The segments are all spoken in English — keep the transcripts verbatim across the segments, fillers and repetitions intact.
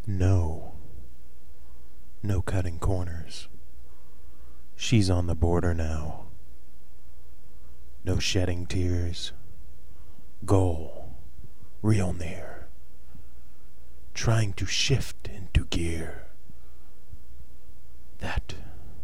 No, no cutting corners. She's on the border now. No shedding tears. Goal, real near. Trying to shift into gear. That,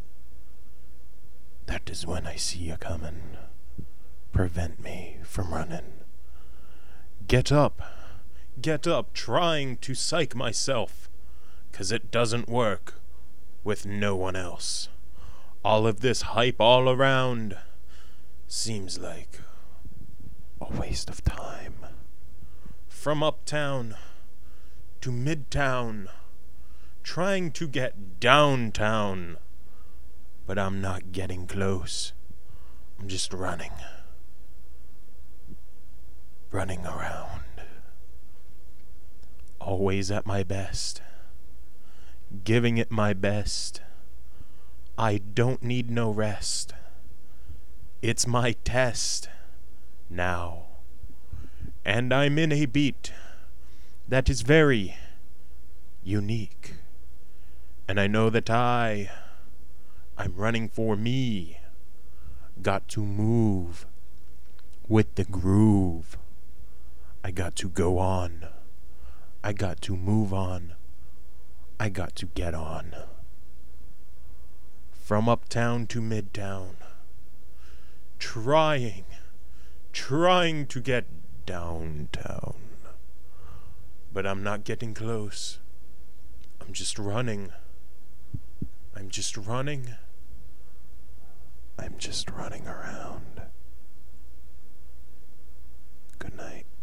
that is when I see you comin'. Prevent me from running. Get up, get up, trying to psych myself, 'cause it doesn't work with no one else. All of this hype all around seems like a waste of time. From uptown to midtown, trying to get downtown, but I'm not getting close. I'm just running. Running around. Always at my best. Giving it my best. I don't need no rest. It's my test now. And I'm in a beat that is very unique. And I know that I, I'm running for me. Got to move with the groove. I got to go on. I got to move on. I got to get on. From uptown to midtown. Trying, trying to get downtown. But I'm not getting close. I'm just running. I'm just running. I'm just running around. Good night.